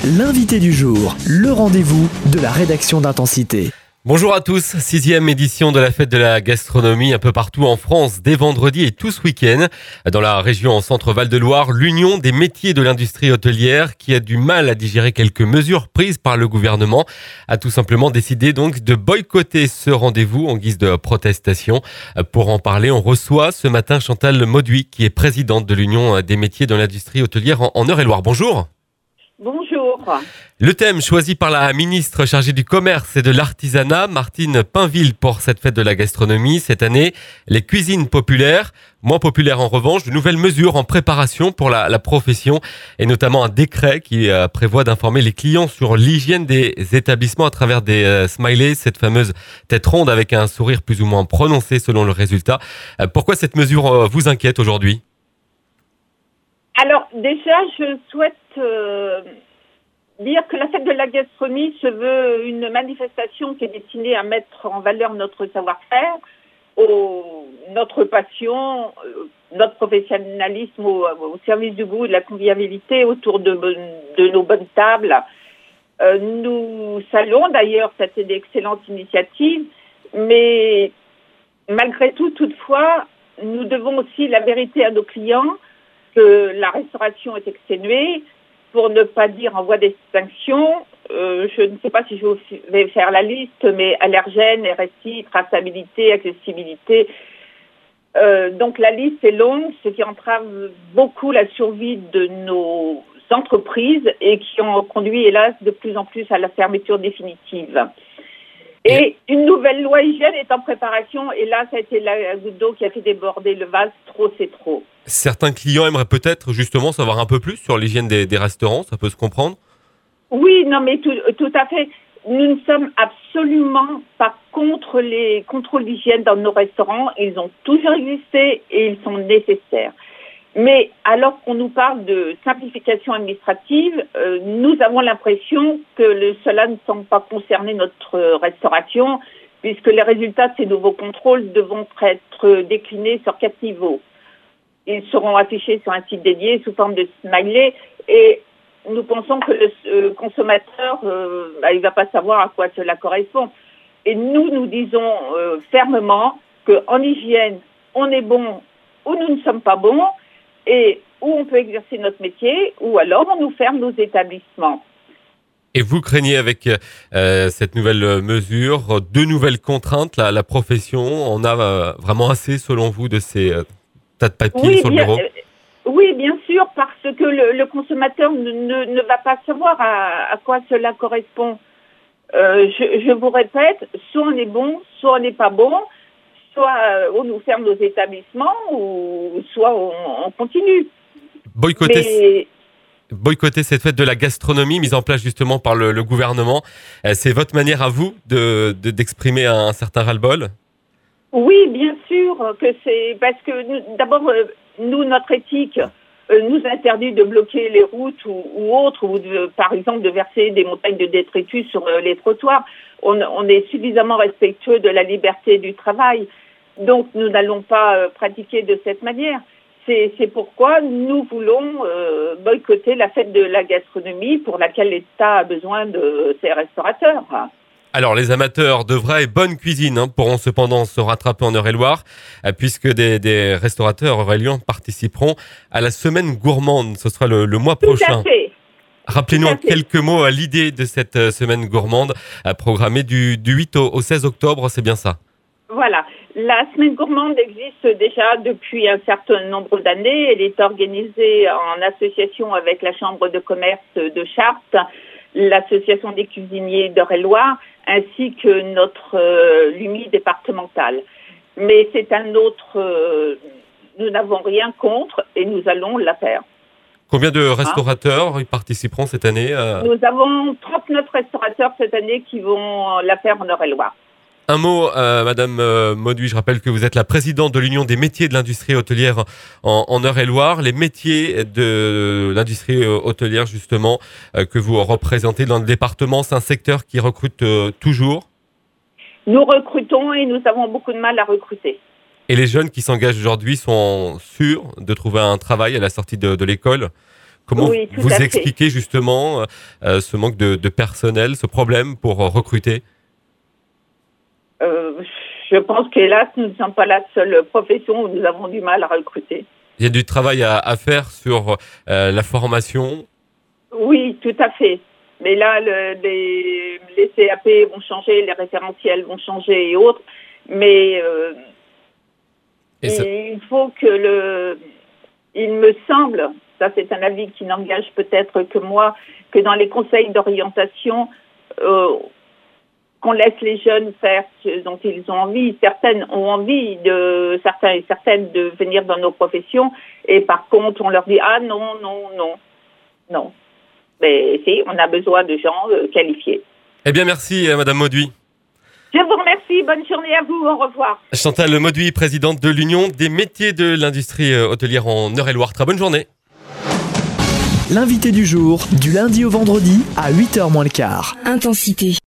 L'invité du jour, le rendez-vous de la rédaction d'Intensité. Bonjour à tous, 6e édition de la fête de la gastronomie un peu partout en France, dès vendredi et tout ce week-end. Dans la région en centre Val-de-Loire, l'Union des métiers de l'industrie hôtelière, qui a du mal à digérer quelques mesures prises par le gouvernement, a tout simplement décidé donc de boycotter ce rendez-vous en guise de protestation. Pour en parler, on reçoit ce matin Chantal Mauduit, qui est présidente de l'Union des métiers de l'industrie hôtelière en Eure-et-Loire. Bonjour. Bonjour. Le thème choisi par la ministre chargée du commerce et de l'artisanat, Martine Pinville, pour cette fête de la gastronomie cette année, les cuisines populaires. Moins populaires en revanche, de nouvelles mesures en préparation pour la profession et notamment un décret qui prévoit d'informer les clients sur l'hygiène des établissements à travers des smileys, cette fameuse tête ronde avec un sourire plus ou moins prononcé selon le résultat. Pourquoi cette mesure vous inquiète aujourd'hui ? Alors déjà, je souhaite dire que la fête de la gastronomie se veut une manifestation qui est destinée à mettre en valeur notre savoir-faire, notre passion, notre professionnalisme au service du goût et de la convivialité autour de nos bonnes tables. Nous saluons d'ailleurs cette excellente initiative, mais malgré tout, toutefois, nous devons aussi la vérité à nos clients, que la restauration est exténuée, pour ne pas dire en voie d'extinction. Je ne sais pas si je vais faire la liste, mais allergènes, RSI, traçabilité, accessibilité. Donc la liste est longue, ce qui entrave beaucoup la survie de nos entreprises et qui ont conduit, hélas, de plus en plus à la fermeture définitive. Et une nouvelle loi hygiène est en préparation et là, ça a été la goutte d'eau qui a fait déborder le vase. Trop, c'est trop. Certains clients aimeraient peut-être justement savoir un peu plus sur l'hygiène des restaurants, ça peut se comprendre ? Oui, non, mais tout à fait. Nous ne sommes absolument pas contre les contrôles d'hygiène dans nos restaurants. Ils ont toujours existé et ils sont nécessaires. Mais alors qu'on nous parle de simplification administrative, nous avons l'impression que cela ne semble pas concerner notre restauration, puisque les résultats de ces nouveaux contrôles devront être déclinés sur 4 niveaux. Ils seront affichés sur un site dédié sous forme de smiley et nous pensons que le consommateur, il ne va pas savoir à quoi cela correspond. Et nous disons fermement qu'en hygiène, on est bon ou nous ne sommes pas bons, et où on peut exercer notre métier, ou alors on nous ferme nos établissements. Et vous craignez avec cette nouvelle mesure, de nouvelles contraintes, la profession en a vraiment assez selon vous de ces tas de papier sur le bureau ? Oui, bien sûr, parce que le consommateur ne va pas savoir à quoi cela correspond. Je vous répète, soit on est bon, soit on n'est pas bon, soit on nous ferme nos établissements, ou soit on continue. Boycotter cette fête de la gastronomie mise en place justement par le gouvernement, c'est votre manière à vous d'exprimer un certain ras-le-bol ? Oui, bien sûr que c'est parce que d'abord, nous, notre éthique nous interdit de bloquer les routes ou autres, ou par exemple de verser des montagnes de détritus sur les trottoirs. On est suffisamment respectueux de la liberté du travail. Donc, nous n'allons pas pratiquer de cette manière. C'est pourquoi nous voulons boycotter la fête de la gastronomie pour laquelle l'État a besoin de ses restaurateurs. Alors, les amateurs de vraie et bonne cuisine pourront cependant se rattraper en Eure-et-Loire, puisque des restaurateurs aureliens participeront à la semaine gourmande. Ce sera le mois prochain. Tout à fait. Rappelez-nous en quelques mots à l'idée de cette semaine gourmande programmée du 8 au 16 octobre, c'est bien ça ? Voilà. La semaine gourmande existe déjà depuis un certain nombre d'années. Elle est organisée en association avec la Chambre de commerce de Chartres, l'association des cuisiniers d'Eure-et-Loire, ainsi que notre l'UMI départementale. Mais c'est un autre... nous n'avons rien contre et nous allons la faire. Combien de restaurateurs y participeront cette année Nous avons 39 restaurateurs cette année qui vont la faire en Eure-et-Loire. Un mot, Madame Mauduit, je rappelle que vous êtes la présidente de l'Union des métiers de l'industrie hôtelière en Eure-et-Loire. Les métiers de l'industrie hôtelière, justement, que vous représentez dans le département, c'est un secteur qui recrute toujours ? Nous recrutons et nous avons beaucoup de mal à recruter. Et les jeunes qui s'engagent aujourd'hui sont sûrs de trouver un travail à la sortie de l'école ? Comment Oui, tout vous à fait. expliquez justement ce manque de personnel, ce problème pour recruter? Je pense qu'hélas, nous ne sommes pas la seule profession où nous avons du mal à recruter. Il y a du travail à faire sur la formation. Oui, tout à fait. Mais là, les CAP vont changer, les référentiels vont changer et autres. Mais il faut que il me semble, ça c'est un avis qui n'engage peut-être que moi, que dans les conseils d'orientation, qu'on laisse les jeunes faire ce dont ils ont envie. Certains et certaines de venir dans nos professions, et par contre, on leur dit non. Mais si, on a besoin de gens qualifiés. Eh bien, merci Madame Mauduit. Je vous remercie. Bonne journée à vous. Au revoir. Chantal Mauduit, présidente de l'Union des métiers de l'industrie hôtelière en Eure-et-Loire. Très bonne journée. L'invité du jour, du lundi au vendredi à 8h moins le quart. Intensité.